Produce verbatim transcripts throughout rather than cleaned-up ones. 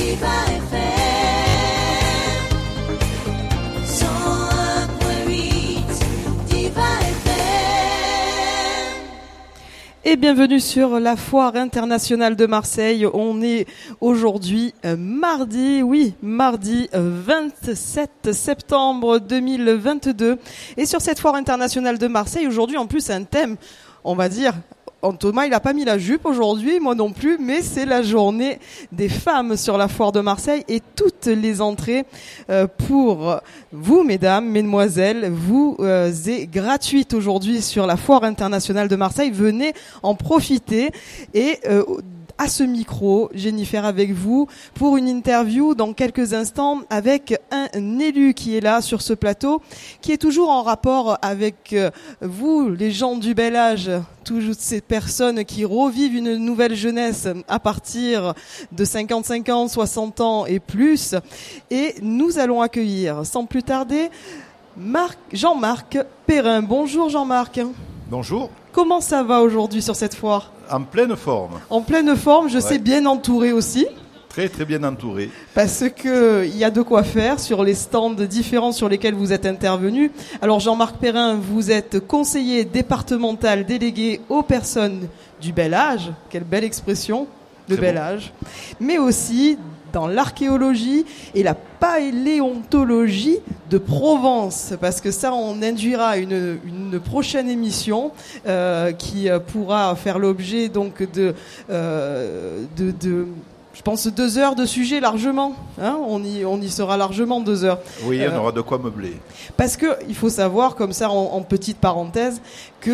Diva F M. Et bienvenue sur la Foire internationale de Marseille. On est aujourd'hui euh, mardi, oui, mardi euh, vingt-sept septembre deux mille vingt-deux. Et sur cette Foire internationale de Marseille, aujourd'hui en plus un thème, on va dire... Thomas, il n'a pas mis la jupe aujourd'hui, moi non plus, mais c'est la journée des femmes sur la Foire de Marseille et toutes les entrées euh, pour vous, mesdames, mesdemoiselles, vous euh, est gratuite aujourd'hui sur la Foire internationale de Marseille. Venez en profiter et euh, à ce micro, Jennifer avec vous pour une interview dans quelques instants avec un élu qui est là sur ce plateau, qui est toujours en rapport avec euh, vous, les gens du bel âge, toutes ces personnes qui revivent une nouvelle jeunesse à partir de cinquante-cinq ans, soixante ans et plus. Et nous allons accueillir, sans plus tarder, Marc, Jean-Marc Perrin. Bonjour Jean-Marc. Bonjour. Comment ça va aujourd'hui sur cette foire ? En pleine forme. En pleine forme, je ouais. sais, bien entouré aussi. Très très bien entouré. Parce que il y a de quoi faire sur les stands différents sur lesquels vous êtes intervenu. Alors Jean-Marc Perrin, vous êtes conseiller départemental délégué aux personnes du bel âge. Quelle belle expression, le Très bel bon. âge. Mais aussi dans l'archéologie et la paléontologie de Provence, parce que ça, on induira une, une prochaine émission euh, qui pourra faire l'objet donc de, euh, de, de, je pense, deux heures de sujet largement. Hein, on y, on y sera largement deux heures. Oui, euh, on aura de quoi meubler. Parce que il faut savoir, comme ça, en, en petite parenthèse, que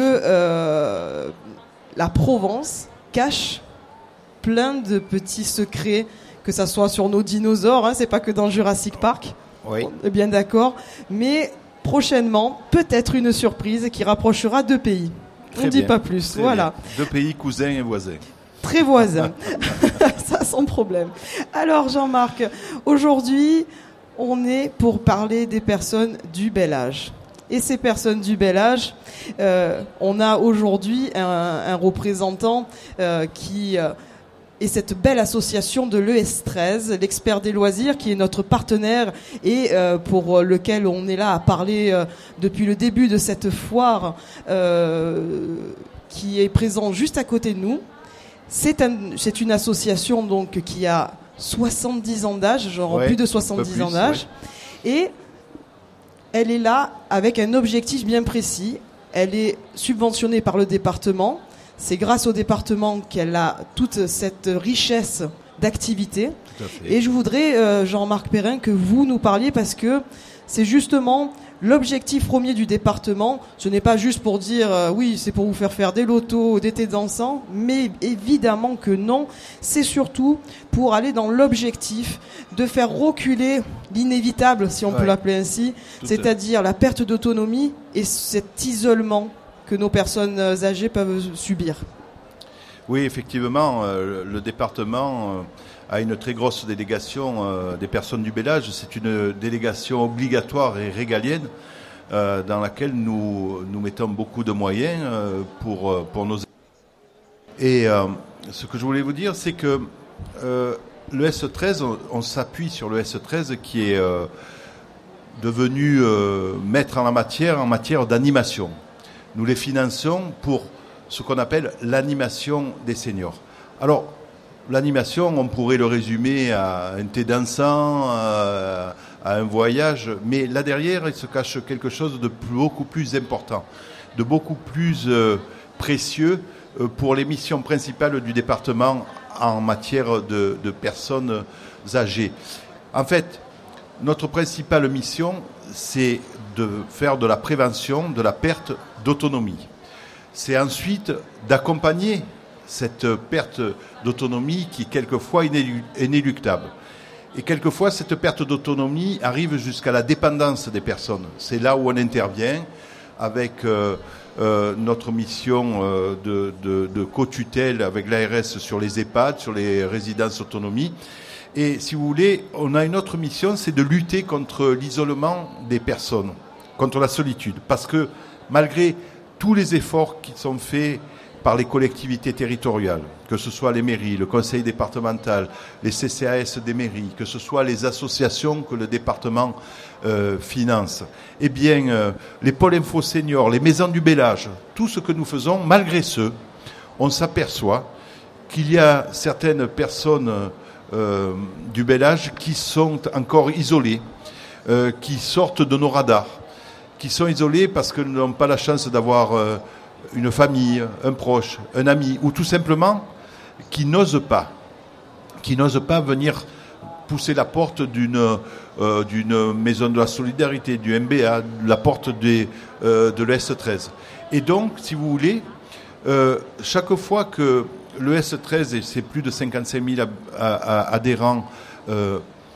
euh, la Provence cache plein de petits secrets. Que ça soit sur nos dinosaures, hein, c'est pas que dans Jurassic Park, Oui. on est bien d'accord, mais prochainement, peut-être une surprise qui rapprochera deux pays. Très on ne dit bien. pas plus, Très voilà. bien. Deux pays cousins et voisins. Très voisins, ça sans problème. Alors Jean-Marc, aujourd'hui, on est pour parler des personnes du bel âge. Et ces personnes du bel âge, euh, on a aujourd'hui un, un représentant euh, qui... Euh, et cette belle association de l'E S treize, l'expert des loisirs, qui est notre partenaire et euh, pour lequel on est là à parler euh, depuis le début de cette foire, euh, qui est présent juste à côté de nous. C'est, un, c'est une association donc qui a soixante-dix ans d'âge, genre ouais, plus de soixante-dix plus, ans d'âge, ouais. Et elle est là avec un objectif bien précis. Elle est subventionnée par le département. C'est grâce au département qu'elle a toute cette richesse d'activités. Et je voudrais, euh, Jean-Marc Perrin, que vous nous parliez parce que c'est justement l'objectif premier du département. Ce n'est pas juste pour dire euh, oui, c'est pour vous faire faire des lotos, des thés dansants, mais évidemment que non. C'est surtout pour aller dans l'objectif de faire reculer l'inévitable, si on ouais. peut l'appeler ainsi, Tout c'est-à-dire la perte d'autonomie et cet isolement que nos personnes âgées peuvent subir. Oui, effectivement, euh, le département euh, a une très grosse délégation euh, des personnes du bel âge. C'est une délégation obligatoire et régalienne euh, dans laquelle nous, nous mettons beaucoup de moyens euh, pour, pour nos... Et euh, ce que je voulais vous dire, c'est que euh, le S treize, on, on s'appuie sur le S treize qui est euh, devenu euh, maître en la matière, en matière d'animation. Nous les finançons pour ce qu'on appelle l'animation des seniors. Alors, l'animation, on pourrait le résumer à un thé dansant, à, à un voyage, mais là derrière, il se cache quelque chose de beaucoup plus important, de beaucoup plus euh, précieux euh, pour les missions principales du département en matière de, de personnes âgées. En fait, notre principale mission, c'est de faire de la prévention de la perte d'autonomie. C'est ensuite d'accompagner cette perte d'autonomie qui quelquefois est inéluctable. Et quelquefois, cette perte d'autonomie arrive jusqu'à la dépendance des personnes. C'est là où on intervient avec euh, euh, notre mission euh, de, de, de co-tutelle avec l'A R S sur les EHPAD, sur les résidences autonomie. Et si vous voulez, on a une autre mission, c'est de lutter contre l'isolement des personnes, contre la solitude. Parce que malgré tous les efforts qui sont faits par les collectivités territoriales, que ce soit les mairies, le conseil départemental, les C C A S des mairies, que ce soit les associations que le département euh, finance, eh bien, euh, les pôles info seniors, les maisons du bel-âge, tout ce que nous faisons, malgré ce, on s'aperçoit qu'il y a certaines personnes euh, du bel-âge qui sont encore isolées, euh, qui sortent de nos radars, qui sont isolées parce qu'elles n'ont pas la chance d'avoir euh, une famille, un proche, un ami, ou tout simplement qui n'osent pas, qui n'osent pas venir pousser la porte d'une euh, d'une maison de la solidarité, du M B A, la porte des, euh, de l'E S treize. Et donc, si vous voulez, euh, chaque fois que le S treize et ses plus de cinquante-cinq mille adhérents euh,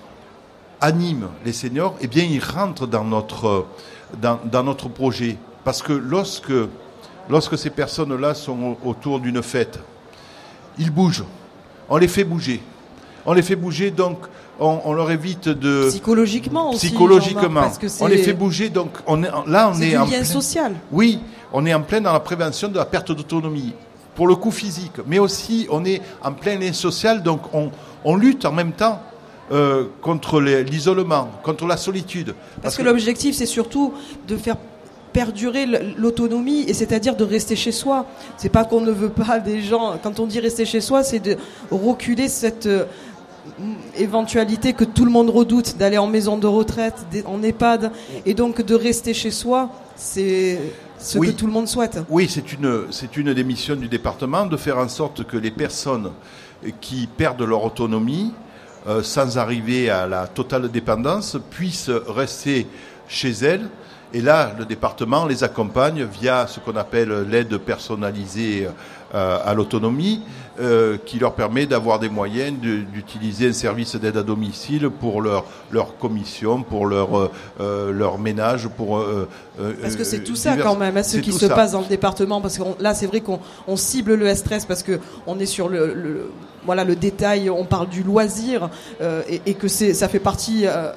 animent les seniors, eh bien, ils rentrent dans notre dans, dans notre projet, parce que lorsque lorsque ces personnes-là sont autour d'une fête, ils bougent, on les fait bouger, on les fait bouger, donc on, on leur évite de psychologiquement aussi, psychologiquement, parce que c'est... on les fait bouger, donc on est là, on c'est est du en lien plein... social. Oui, on est en plein dans la prévention de la perte d'autonomie, pour le coup physique, mais aussi on est en plein lien social, donc on, on lutte en même temps euh, contre les, l'isolement, contre la solitude. Parce, parce que, que l'objectif, c'est surtout de faire perdurer l'autonomie, et c'est-à-dire de rester chez soi. C'est pas qu'on ne veut pas des gens. Quand on dit rester chez soi, c'est de reculer cette euh, éventualité que tout le monde redoute d'aller en maison de retraite, en EHPAD, et donc de rester chez soi, c'est ce oui. que tout le monde souhaite. Oui, c'est une, c'est une des missions du département, de faire en sorte que les personnes qui perdent leur autonomie, euh, sans arriver à la totale dépendance, puissent rester chez elles. Et là, le département les accompagne via ce qu'on appelle l'aide personnalisée euh, à l'autonomie, euh, qui leur permet d'avoir des moyens de, d'utiliser un service d'aide à domicile pour leur, leur commission, pour leur, euh, leur ménage, pour... Euh, parce que c'est tout ça divers... quand même, hein, ce qui se ça. passe dans le département, parce que là, c'est vrai qu'on on cible le S treize parce que on est sur le, le, voilà, le détail, on parle du loisir, euh, et, et que c'est, ça fait partie... Euh,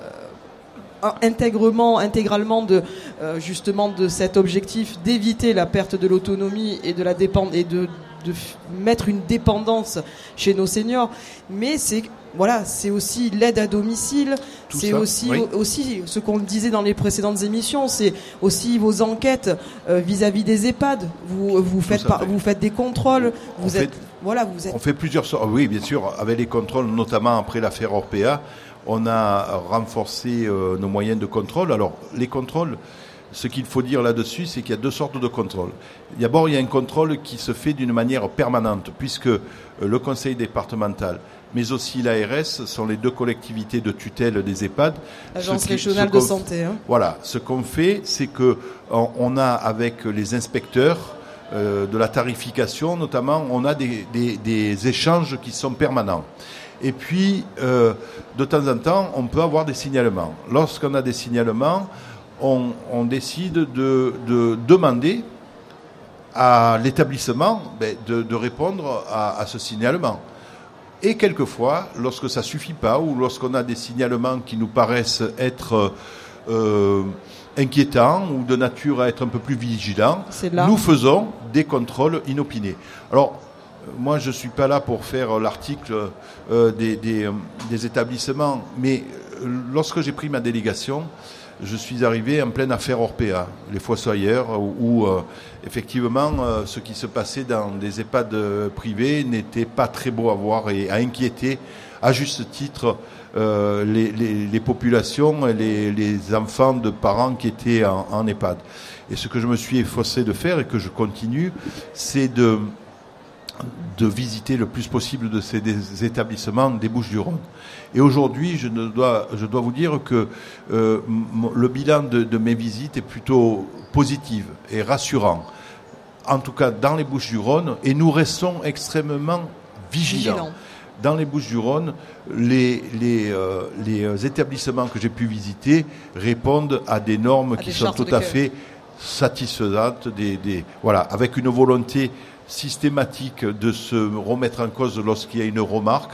intégralement, intégralement de euh, justement de cet objectif d'éviter la perte de l'autonomie et de la dépend- et de, de f- mettre une dépendance chez nos seniors. Mais c'est voilà, c'est aussi l'aide à domicile, tout c'est ça, aussi oui. aussi ce qu'on disait dans les précédentes émissions, c'est aussi vos enquêtes euh, vis-à-vis des EHPAD. Vous vous faites par, vous faites des contrôles, vous on êtes fait, voilà, vous êtes on fait plusieurs sortes. Oui, bien sûr, avec les contrôles, notamment après l'affaire Orpea. On a renforcé euh, nos moyens de contrôle. Alors, les contrôles, ce qu'il faut dire là-dessus, c'est qu'il y a deux sortes de contrôles. D'abord, il y a un contrôle qui se fait d'une manière permanente, puisque euh, le conseil départemental, mais aussi l'A R S, sont les deux collectivités de tutelle des EHPAD. Agence régionale de santé. Hein. Voilà. Ce qu'on fait, c'est que on, on a, avec les inspecteurs euh, de la tarification, notamment, on a des, des, des échanges qui sont permanents. Et puis, euh, de temps en temps, on peut avoir des signalements. Lorsqu'on a des signalements, on, on décide de, de demander à l'établissement ben, de, de répondre à, à ce signalement. Et quelquefois, lorsque ça suffit pas, ou lorsqu'on a des signalements qui nous paraissent être euh, inquiétants ou de nature à être un peu plus vigilants, nous faisons des contrôles inopinés. Alors, moi, je ne suis pas là pour faire l'article euh, des, des, des établissements, mais lorsque j'ai pris ma délégation, je suis arrivé en pleine affaire Orpea, les fossoyeurs, où, où euh, effectivement, euh, ce qui se passait dans des EHPAD privés n'était pas très beau à voir et à inquiéter, à juste titre, euh, les, les, les populations et les, les enfants de parents qui étaient en, en EHPAD. Et ce que je me suis efforcé de faire et que je continue, c'est de... de visiter le plus possible de ces des établissements des Bouches-du-Rhône. Et aujourd'hui, je, ne dois, je dois vous dire que euh, m- le bilan de, de mes visites est plutôt positif et rassurant, en tout cas dans les Bouches-du-Rhône, et nous restons extrêmement vigilants. Vigilant. Dans les Bouches-du-Rhône, les, les, euh, les établissements que j'ai pu visiter répondent à des normes à qui des sont tout à fait satisfaisantes, des, des, voilà, avec une volonté systématique de se remettre en cause lorsqu'il y a une remarque,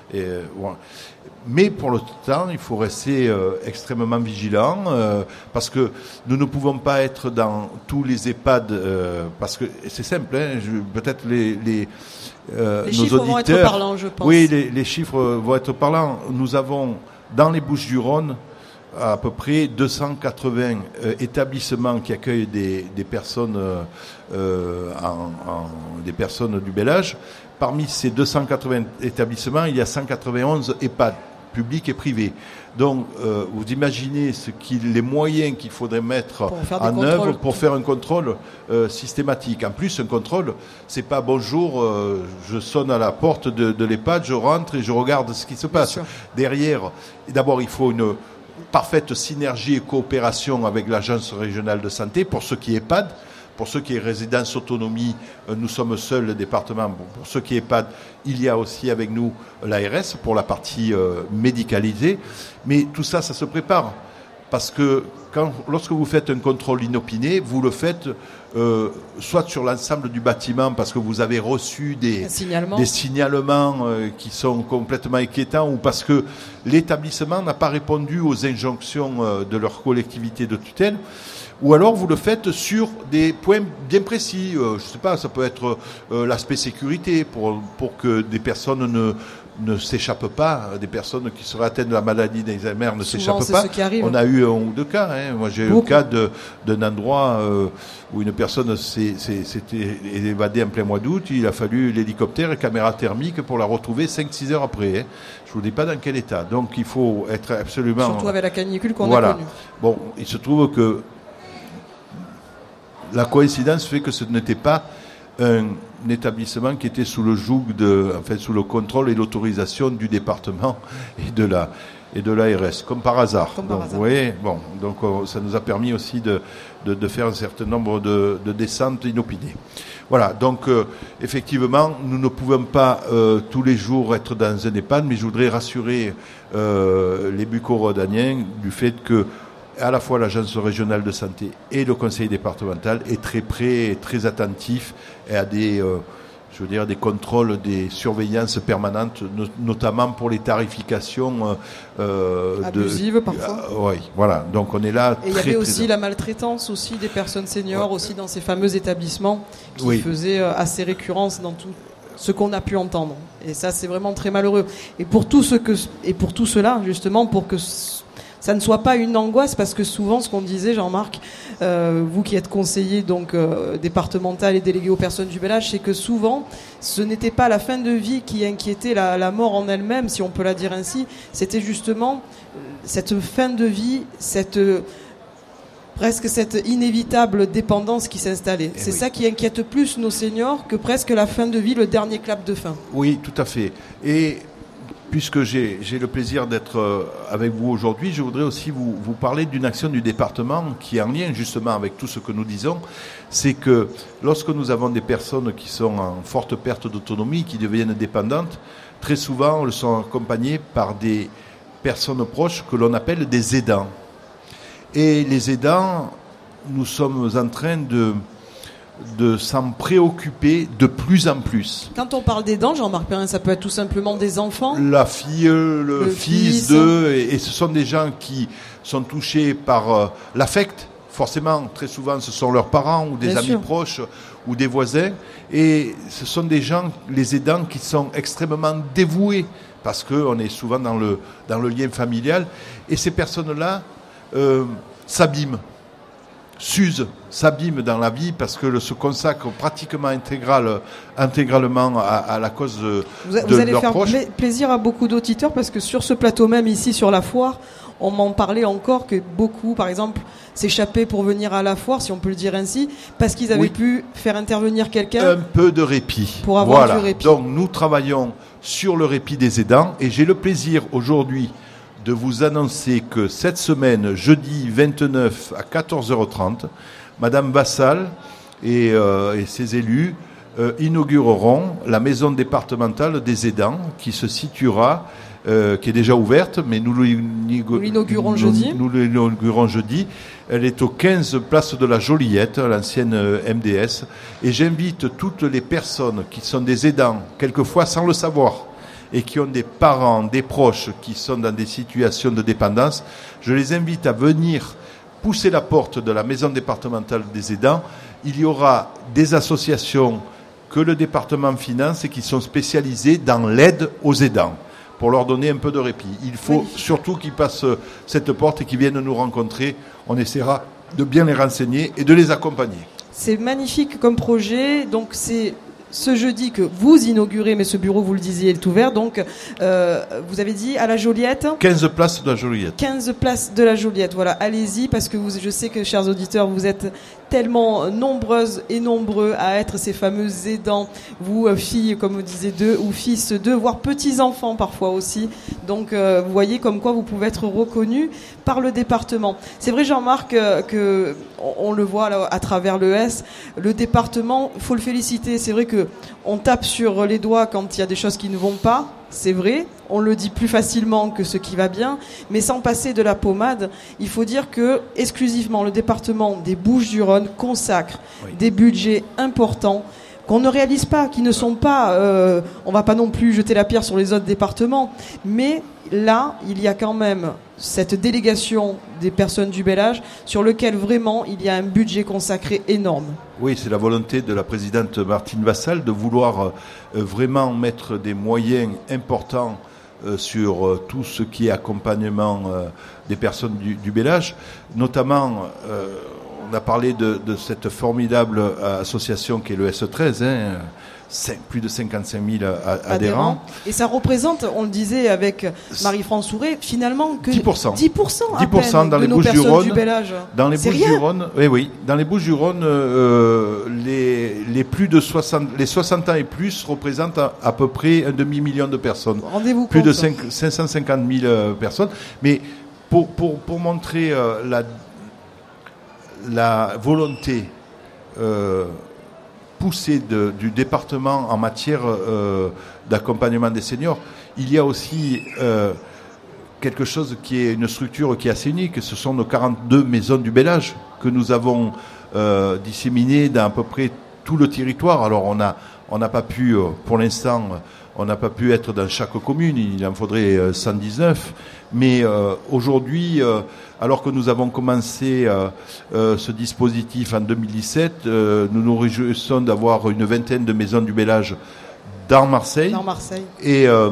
Et, euh, voilà. Mais pour le temps, il faut rester euh, extrêmement vigilant euh, parce que nous ne pouvons pas être dans tous les EHPAD euh, parce que c'est simple. Hein, je, peut-être les, les, euh, les nos chiffres auditeurs, vont être parlants, je pense. Oui, les, les chiffres vont être parlants. Nous avons dans les Bouches-du-Rhône à peu près deux cent quatre-vingts euh, établissements qui accueillent des, des personnes, euh, en, en, des personnes du bel âge. Parmi ces deux cent quatre-vingts établissements, il y a cent quatre-vingt-onze EHPAD, publics et privés. Donc, euh, vous imaginez ce qu'il, les moyens qu'il faudrait mettre en œuvre pour faire un contrôle euh, systématique. En plus, un contrôle, c'est pas bonjour, euh, je sonne à la porte de, de l'EHPAD, je rentre et je regarde ce qui se passe. Derrière, d'abord, il faut une parfaite synergie et coopération avec l'Agence régionale de santé pour ce qui est EHPAD. Pour ceux qui est résidence autonomie, nous sommes seuls le département. Pour ceux qui est EHPAD, il y a aussi avec nous l'A R S pour la partie euh, médicalisée. Mais tout ça, ça se prépare. Parce que quand, lorsque vous faites un contrôle inopiné, vous le faites euh, soit sur l'ensemble du bâtiment parce que vous avez reçu des, signalement. des signalements euh, qui sont complètement inquiétants ou parce que l'établissement n'a pas répondu aux injonctions euh, de leur collectivité de tutelle. Ou alors vous le faites sur des points bien précis. Euh, je sais pas, ça peut être euh, l'aspect sécurité pour pour que des personnes ne ne s'échappent pas, des personnes qui seraient atteintes de la maladie d'Alzheimer ne Souvent, s'échappent pas. On a eu un ou deux cas. Hein. Moi, j'ai eu le cas de, d'un endroit euh, où une personne s'est, s'est, s'était évadée en plein mois d'août. Il a fallu l'hélicoptère et caméra thermique pour la retrouver cinq six heures après. Hein. Je vous dis pas dans quel état. Donc, il faut être absolument... Surtout avec la canicule qu'on voilà. a connue. Bon, il se trouve que la coïncidence fait que ce n'était pas un établissement qui était sous le joug de, en fait, sous le contrôle et l'autorisation du département et de la et de l'A R S, comme par hasard. Comme par donc, hasard. vous voyez, bon, donc ça nous a permis aussi de de, de faire un certain nombre de, de descentes inopinées. Voilà, donc euh, effectivement, nous ne pouvons pas euh, tous les jours être dans un EHPAD, mais je voudrais rassurer euh, les Bucco-Rhodaniens du fait que à la fois l'Agence régionale de santé et le conseil départemental est très prêt et très attentif et à des, euh, je veux dire, des contrôles, des surveillances permanentes, no- notamment pour les tarifications euh, abusives de, parfois. Euh, oui, voilà. Donc on est là. Et il y très, avait très aussi très... la maltraitance aussi des personnes seniors ouais. aussi dans ces fameux établissements qui oui. faisaient euh, assez récurrence dans tout ce qu'on a pu entendre. Et ça, c'est vraiment très malheureux. Et pour tout ce que et pour tout cela, justement, pour que ça ne soit pas une angoisse, parce que souvent, ce qu'on disait, Jean-Marc, euh, vous qui êtes conseiller donc euh, départemental et délégué aux personnes du bel âge, c'est que souvent, ce n'était pas la fin de vie qui inquiétait la, la mort en elle-même, si on peut la dire ainsi, c'était justement cette fin de vie, cette presque cette inévitable dépendance qui s'installait. Et c'est oui. ça qui inquiète plus nos seniors que presque la fin de vie, le dernier clap de fin. Oui, tout à fait. Et puisque j'ai, j'ai le plaisir d'être avec vous aujourd'hui, je voudrais aussi vous, vous parler d'une action du département qui est en lien justement avec tout ce que nous disons. C'est que lorsque nous avons des personnes qui sont en forte perte d'autonomie, qui deviennent dépendantes, très souvent elles sont accompagnées par des personnes proches que l'on appelle des aidants. Et les aidants, nous sommes en train de... de s'en préoccuper de plus en plus. Quand on parle d'aidants, Jean-Marc Perrin, ça peut être tout simplement des enfants. La fille, le, le fils, fils d'eux, et, et ce sont des gens qui sont touchés par euh, l'affect. Forcément, très souvent, ce sont leurs parents ou des Bien amis sûr. proches ou des voisins. Et ce sont des gens, les aidants, qui sont extrêmement dévoués parce qu'on est souvent dans le, dans le lien familial. Et ces personnes-là euh, s'abîment. s'usent, s'abîment dans la vie parce que se consacrent pratiquement intégral, intégralement à, à la cause de, vous, a, de vous allez leurs faire proches. Pla- plaisir à beaucoup d'auditeurs parce que sur ce plateau même, ici sur la foire, on m'en parlait encore que beaucoup, par exemple, s'échappaient pour venir à la foire, si on peut le dire ainsi, parce qu'ils avaient oui. pu faire intervenir quelqu'un. Un peu de répit. Pour avoir voilà. du répit. Donc nous travaillons sur le répit des aidants et j'ai le plaisir aujourd'hui de vous annoncer que cette semaine, jeudi vingt-neuf à quatorze heures trente, Madame Vassal et, euh, et ses élus euh, inaugureront la maison départementale des aidants qui se situera, euh, qui est déjà ouverte, mais nous, nous l'inaugurons nous, jeudi. Nous l'inaugurons jeudi. Elle est au quinze place de la Joliette, l'ancienne M D S, et j'invite toutes les personnes qui sont des aidants, quelquefois sans le savoir, et qui ont des parents, des proches qui sont dans des situations de dépendance, je les invite à venir pousser la porte de la maison départementale des aidants. Il y aura des associations que le département finance et qui sont spécialisées dans l'aide aux aidants, pour leur donner un peu de répit. Il faut oui. surtout qu'ils passent cette porte et qu'ils viennent nous rencontrer. On essaiera de bien les renseigner et de les accompagner. C'est magnifique comme projet. Donc c'est ce jeudi que vous inaugurez, mais ce bureau, vous le disiez, est ouvert. Donc euh, vous avez dit à la Joliette. quinze places de la Joliette. quinze places de la Joliette. Voilà, allez-y parce que vous, je sais que, chers auditeurs, vous êtes tellement nombreuses et nombreux à être ces fameux aidants, vous euh, filles, comme vous disiez, d'eux, ou fils d'eux, voire petits-enfants parfois aussi. Donc euh, vous voyez comme quoi vous pouvez être reconnus par le département. C'est vrai, Jean-Marc, euh, que on, on le voit là, à travers l'E S, le département, il faut le féliciter. C'est vrai que on tape sur les doigts quand il y a des choses qui ne vont pas. C'est vrai, on le dit plus facilement que ce qui va bien, mais sans passer de la pommade, il faut dire que exclusivement le département des Bouches-du-Rhône consacre oui. des budgets importants qu'on ne réalise pas, qui ne sont pas, euh, on va pas non plus jeter la pierre sur les autres départements, mais là, il y a quand même cette délégation des personnes du bel âge sur lequel vraiment il y a un budget consacré énorme. Oui, c'est la volonté de la présidente Martine Vassal de vouloir euh, vraiment mettre des moyens importants euh, sur euh, tout ce qui est accompagnement euh, des personnes du, du bel âge, notamment euh, on a parlé de, de cette formidable association qui est le S treize, hein, cinq, plus de cinquante-cinq mille adhérents. adhérents. Et ça représente, on le disait avec Marie-France Souret, finalement que dix pour cent. dix pour cent, dix pour cent dans de les nos personnes Bouches-du-Rhône, du bel âge. Dans les Bouches-du-Rhône, oui, oui. Dans les Bouches-du-Rhône, euh, les, les plus de soixante, les soixante ans et plus représentent à, à peu près un demi-million de personnes. Rendez-vous plus compte. de cinq, cinq cent cinquante mille euh, personnes. Mais pour, pour, pour montrer euh, la la volonté euh, poussée de, du département en matière euh, d'accompagnement des seniors, il y a aussi euh, quelque chose qui est une structure qui est assez unique. Ce sont nos quarante-deux maisons du bel âge que nous avons euh, disséminées dans à peu près tout le territoire. Alors on a on n'a pas pu, pour l'instant, on n'a pas pu être dans chaque commune, il en faudrait cent dix-neuf, mais euh, aujourd'hui, euh, alors que nous avons commencé euh, euh, ce dispositif en deux mille dix-sept, euh, nous nous réjouissons d'avoir une vingtaine de maisons du bel âge dans Marseille, dans Marseille. et euh,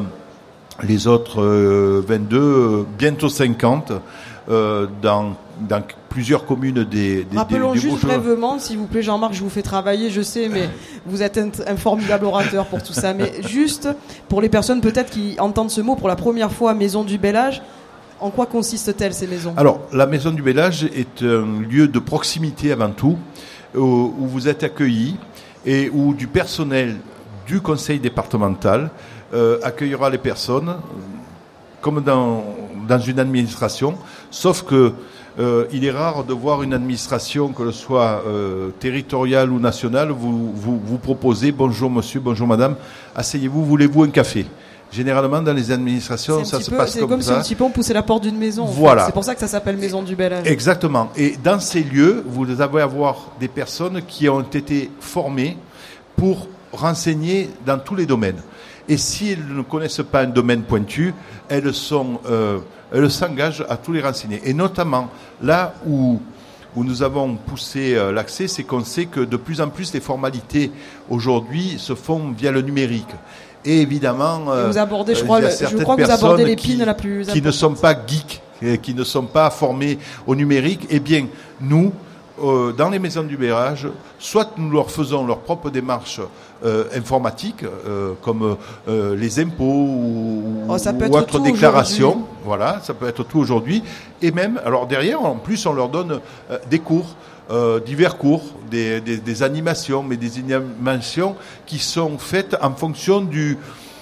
les autres euh, vingt-deux, euh, bientôt cinquante, euh, dans, dans plusieurs communes des, des Rappelons des, des juste brièvement, s'il vous plaît, Jean-Marc, je vous fais travailler, je sais, mais vous êtes un, un formidable orateur pour tout ça. Mais juste, pour les personnes peut-être qui entendent ce mot pour la première fois, Maison du Bel Âge, en quoi consistent-elles ces maisons ? Alors, la Maison du Bel Âge est un lieu de proximité avant tout, où, où vous êtes accueillis et où du personnel du conseil départemental euh, accueillera les personnes comme dans, dans une administration, sauf que Euh, il est rare de voir une administration, que ce soit euh, territoriale ou nationale, vous, vous, vous proposez « Bonjour monsieur, bonjour madame, asseyez-vous, voulez-vous un café ?» Généralement, dans les administrations, ça se peu, passe c'est comme, comme ça. C'est comme si on poussait la porte d'une maison. Voilà. C'est pour ça que ça s'appelle Maison du Bel Âge. Exactement. Et dans ces lieux, vous allez avoir des personnes qui ont été formées pour renseigner dans tous les domaines. Et si elles ne connaissent pas un domaine pointu, elles sont... Euh, elles s'engagent à tous les renseigner. Et notamment, là où, où nous avons poussé euh, l'accès, c'est qu'on sait que de plus en plus, les formalités, aujourd'hui, se font via le numérique. Et évidemment... Euh, vous abordez, je crois, le, je crois que vous abordez l'épine qui, la plus qui ne sont pas geeks, qui ne sont pas formés au numérique. Eh bien, nous, euh, dans les maisons du bel âge, soit nous leur faisons leur propre démarche Euh, informatique, euh, comme euh, les impôts ou, oh, ça peut ou être autres déclarations. Voilà, ça peut être tout aujourd'hui. Et même, alors derrière, en plus, on leur donne euh, des cours, euh, divers cours, des, des, des animations, mais des animations qui sont faites en fonction du,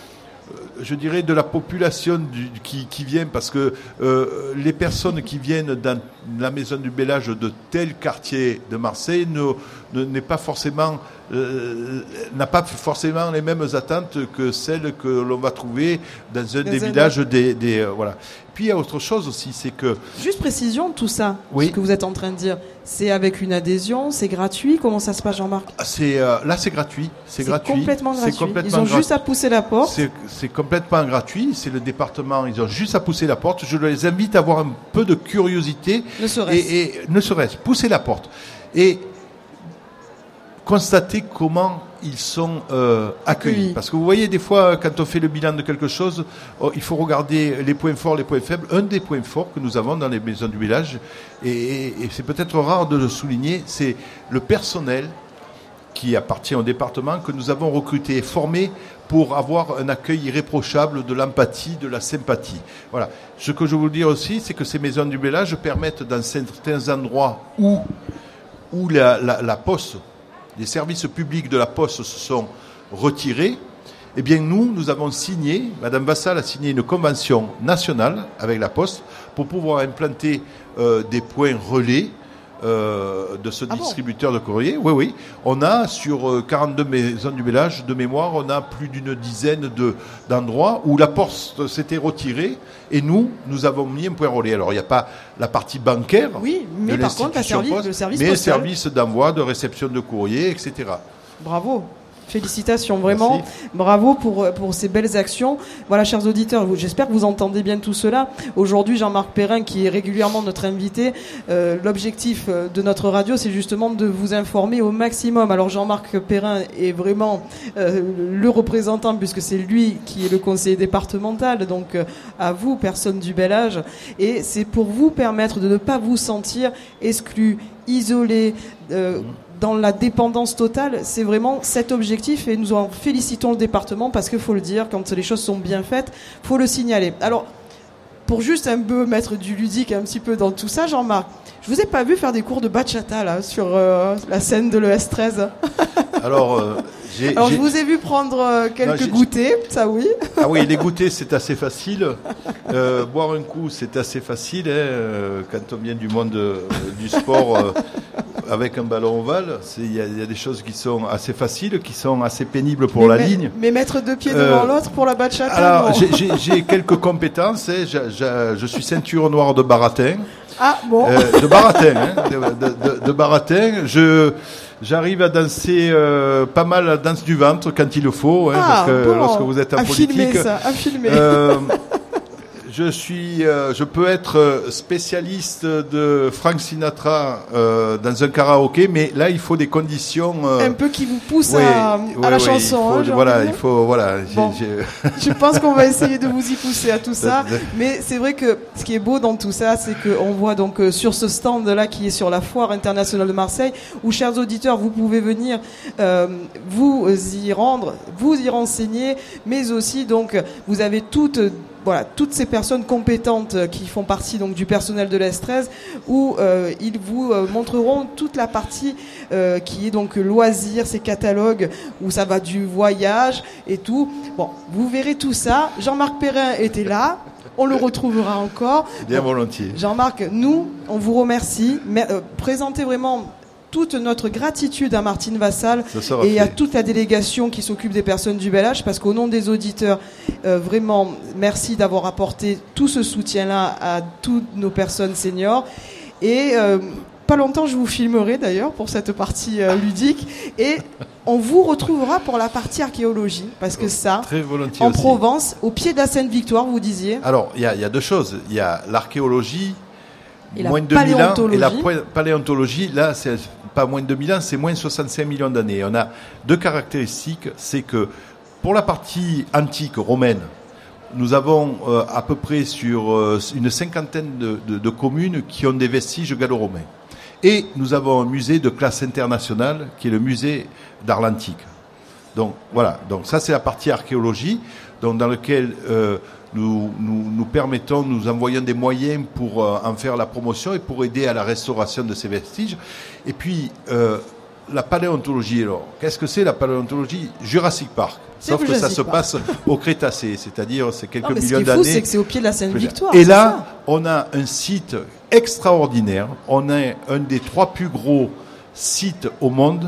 je dirais, de la population du, qui, qui vient, parce que euh, les personnes qui viennent dans la Maison du Bel Âge de tel quartier de Marseille ne, ne, n'est pas forcément euh, n'a pas forcément les mêmes attentes que celles que l'on va trouver dans un Dans des un villages des, des euh, voilà. Puis il y a autre chose aussi, c'est que juste précision tout ça, oui. ce que vous êtes en train de dire, c'est avec une adhésion, c'est gratuit, comment ça se passe, Jean-Marc? C'est euh, là c'est gratuit, c'est, c'est gratuit, complètement gratuit. C'est complètement Ils ont gratuit. juste à pousser la porte. C'est, c'est complètement gratuit, c'est le département, ils ont juste à pousser la porte. Je les invite à avoir un peu de curiosité Ne serait-ce. et, et ne serait-ce pousser la porte et constater comment ils sont euh, accueillis. Accueillis. Parce que vous voyez, des fois, quand on fait le bilan de quelque chose, oh, il faut regarder les points forts, les points faibles. Un des points forts que nous avons dans les maisons du village, et, et, et c'est peut-être rare de le souligner, c'est le personnel qui appartient au département, que nous avons recruté et formé pour avoir un accueil irréprochable, de l'empathie, de la sympathie. Voilà. Ce que je veux dire aussi, c'est que ces maisons du village permettent, dans certains endroits où, où la, la, la poste, les services publics de la Poste se sont retirés, eh bien nous, nous avons signé, Madame Vassal a signé une convention nationale avec la Poste pour pouvoir implanter euh, des points relais euh, de ce Ah distributeur bon de courrier. Oui, oui. On a sur euh, quarante-deux maisons du village, de mémoire, on a plus d'une dizaine de, d'endroits où la Poste s'était retirée et nous, nous avons mis un point relais. Alors il n'y a pas la partie bancaire, oui, mais de par contre, la service, Poste, le service mais postal. service d'envoi, de réception de courrier, et cetera. Bravo. Félicitations, vraiment. Merci. Bravo pour, pour ces belles actions. Voilà, chers auditeurs, vous- j'espère que vous entendez bien tout cela. Aujourd'hui, Jean-Marc Perrin, qui est régulièrement notre invité, euh, l'objectif euh, de notre radio, c'est justement de vous informer au maximum. Alors, Jean-Marc Perrin est vraiment euh, le représentant, puisque c'est lui qui est le conseiller départemental, donc euh, à vous, personnes du bel âge. Et c'est pour vous permettre de ne pas vous sentir exclu, isolé, euh, dans la dépendance totale. C'est vraiment cet objectif et nous en félicitons le département parce qu'il faut le dire, quand les choses sont bien faites, faut le signaler. Alors, pour juste un peu mettre du ludique un petit peu dans tout ça, Jean-Marc, je vous ai pas vu faire des cours de bachata là sur euh, la scène de l'E S treize. Alors, euh, j'ai, Alors j'ai... je vous ai vu prendre euh, quelques Non, j'ai- goûters, ça oui. Ah oui, les goûters, c'est assez facile. Euh, boire un coup, c'est assez facile. Hein, euh, quand on vient du monde euh, du sport euh, avec un ballon ovale, c'est- il y, a- il y a des choses qui sont assez faciles, qui sont assez pénibles pour mais, la mais- ligne. Mais mettre deux pieds Euh, devant l'autre pour la bachata, Alors, non. j'ai, j'ai, j'ai quelques compétences. Hein, j'ai- j'ai- je suis ceinture noire de baratin. Ah bon. Euh, de baratin, hein, de, de, de, de baratin. Je, j'arrive à danser euh, pas mal la danse du ventre quand il le faut, hein, Ah, parce que bon. lorsque vous êtes en à politique. filmer ça, à filmer. Euh, je suis, euh, je peux être euh, spécialiste de Frank Sinatra euh, dans un karaoké, mais là il faut des conditions. Euh, un peu qui vous pousse oui, à, à oui, la oui, chanson. il faut, hein, j'ai voilà, envie de il dire. faut, voilà. j'ai- Bon. j'ai- Je pense qu'on va essayer de vous y pousser à tout ça. Mais c'est vrai que ce qui est beau dans tout ça, c'est qu'on voit donc euh, sur ce stand-là qui est sur la Foire internationale de Marseille, où, chers auditeurs, vous pouvez venir euh, vous y rendre, vous y renseigner, mais aussi donc vous avez toutes euh, voilà toutes ces personnes compétentes euh, qui font partie donc du personnel de l'E S treize, où euh, ils vous euh, montreront toute la partie euh, qui est donc loisirs, ces catalogues où ça va du voyage et tout. Bon, vous verrez tout ça. Jean-Marc Perrin était là. On le retrouvera encore. Bien Bon, volontiers. Jean-Marc, nous, on vous remercie. Mais, euh, présentez vraiment toute notre gratitude à Martine Vassal Ça sera et fait. à toute la délégation qui s'occupe des personnes du bel âge, parce qu'au nom des auditeurs, euh, vraiment, merci d'avoir apporté tout ce soutien-là à toutes nos personnes seniors. Et euh, pas longtemps, je vous filmerai d'ailleurs pour cette partie euh, ludique. Et on vous retrouvera pour la partie archéologie, parce que ça, Très volontiers en aussi. Provence, au pied de la Sainte-Victoire, vous disiez. Alors, il y a, il y a deux choses. Il y a l'archéologie, Et la moins de deux mille ans, et la paléontologie. po- paléontologie, là, c'est pas moins de deux mille ans, c'est moins de soixante-cinq millions d'années. On a deux caractéristiques, c'est que pour la partie antique romaine, nous avons euh, à peu près sur euh, une cinquantaine de, de, de communes qui ont des vestiges gallo-romains. Et nous avons un musée de classe internationale qui est le musée d'art antique. Donc voilà, donc ça c'est la partie archéologie, donc dans lequel euh, nous, nous nous permettons, nous envoyons des moyens pour euh, en faire la promotion et pour aider à la restauration de ces vestiges. Et puis euh, la paléontologie, alors qu'est-ce que c'est la paléontologie? Jurassic Park. C'est Sauf que ça Jurassic se Park. passe au Crétacé, c'est-à-dire c'est quelques Non, mais ce millions qui est fou, d'années. c'est que c'est au pied de la Sainte-Victoire. Et c'est là, ça. on a un site extraordinaire. On a un des trois plus gros sites au monde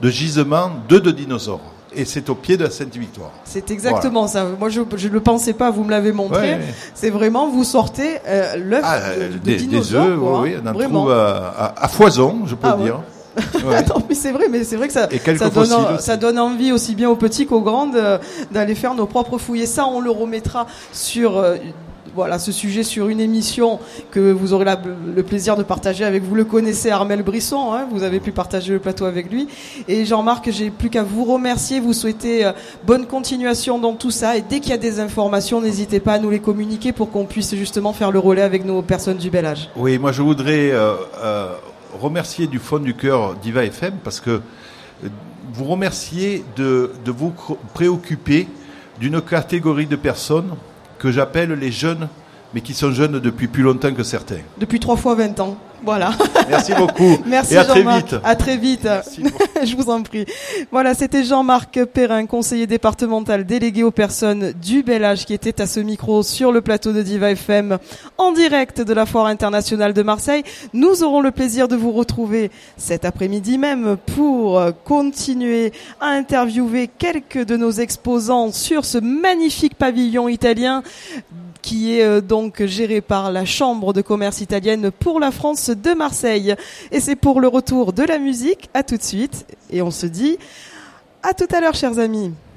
de gisements d'œufs de dinosaures. Et c'est au pied de la Sainte-Victoire. C'est exactement voilà. ça. Moi, je ne le pensais pas, vous me l'avez montré. Ouais, ouais. C'est vraiment, vous sortez euh, l'œuf ah, de, de des, dinosaure. Des œufs, quoi, oui, hein, on en vraiment. trouve à, à, à foison, je peux ah, le dire. Ouais. Ouais. Non, mais c'est vrai, mais c'est vrai que ça, ça donne, ça donne envie aussi bien aux petits qu'aux grandes euh, d'aller faire nos propres fouilles. Et ça, on le remettra sur... Euh, Voilà, ce sujet sur une émission que vous aurez la, le plaisir de partager avec vous. Le connaissez, Armel Brisson, hein, vous avez pu partager le plateau avec lui. Et Jean-Marc, j'ai plus qu'à vous remercier, vous souhaiter euh, bonne continuation dans tout ça. Et dès qu'il y a des informations, n'hésitez pas à nous les communiquer pour qu'on puisse justement faire le relais avec nos personnes du bel âge. Oui, moi je voudrais euh, euh, remercier du fond du cœur Diva F M parce que vous remerciez de, de vous préoccuper d'une catégorie de personnes que j'appelle les jeunes, mais qui sont jeunes depuis plus longtemps que certains. Depuis trois fois vingt ans. Voilà. Merci beaucoup. Merci et à Jean-Marc. très vite. À très vite. Je vous en prie. Voilà, c'était Jean-Marc Perrin, conseiller départemental délégué aux personnes du bel âge, qui était à ce micro sur le plateau de Diva F M en direct de la Foire internationale de Marseille. Nous aurons le plaisir de vous retrouver cet après-midi même pour continuer à interviewer quelques de nos exposants sur ce magnifique pavillon italien qui est euh, donc géré par la Chambre de commerce italienne pour la France de Marseille. Et c'est pour le retour de la musique. À tout de suite. Et on se dit à tout à l'heure, chers amis.